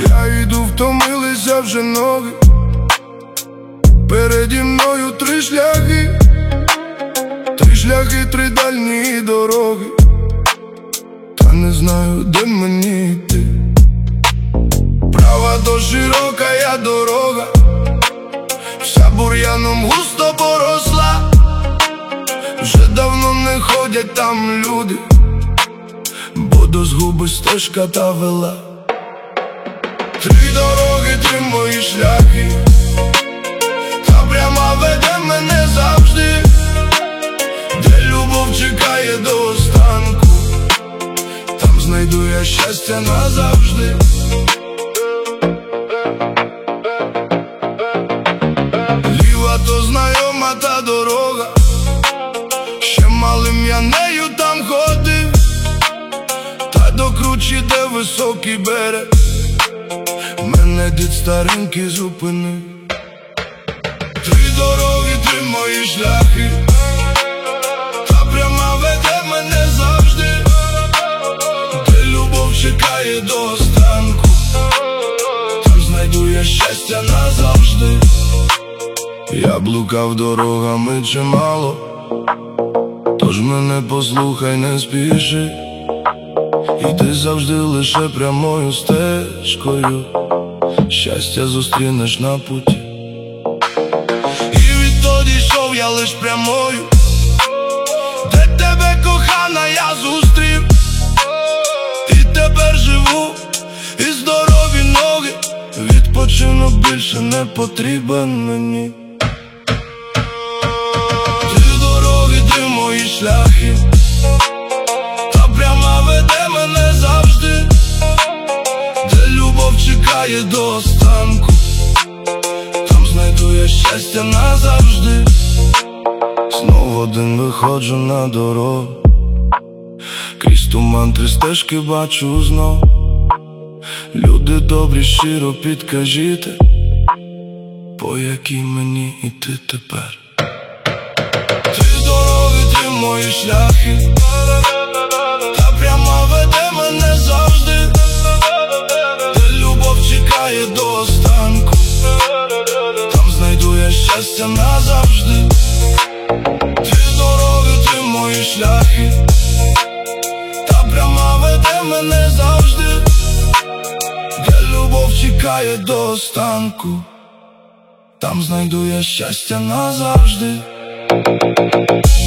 Я йду, втомилися вже ноги, переді мною три шляхи, три дальні дороги, та не знаю, де мені йти. Права то широка я дорога, вся бур'яном густо поросла. Вже давно не ходять там люди, бо до згуби стежка та вела. Три дороги, три мої шляхи, та пряма веде мене завжди, де любов чекає до останку, там знайду я щастя назавжди. Ліва то знайома та дорога, ще малим я нею там ходив, та до кручі, де високий берег, мене дід старенький зупинив. Три дороги, три мої шляхи, та пряма веде мене завжди, де любов чекає до останку, там знайду я щастя назавжди. Я блукав дорогами чимало, тож мене послухай, не спіши, іди завжди лише прямою стежкою, щастя зустрінеш на путі. І відтоді йшов я лиш прямою, де тебе, кохана, я зустрів, і тепер живу, і здорові ноги, відпочинок більше не потрібен мені. Три мої шляхи, та пряма веде мене завжди, де любов чекає до останку, там знайду я щастя назавжди. Знов один виходжу на дорогу, крізь туман три стежки бачу знов. Люди добрі, щиро підкажіть, по якій мені йти тепер. Три мої шляхи, та пряма веде мене завжди, де любов чекає до останку, там знайду я щастя назавжди. Три дороги, три мої шляхи, та пряма веде мене завжди, де любов чекає до останку, там знайду я щастя назавжди.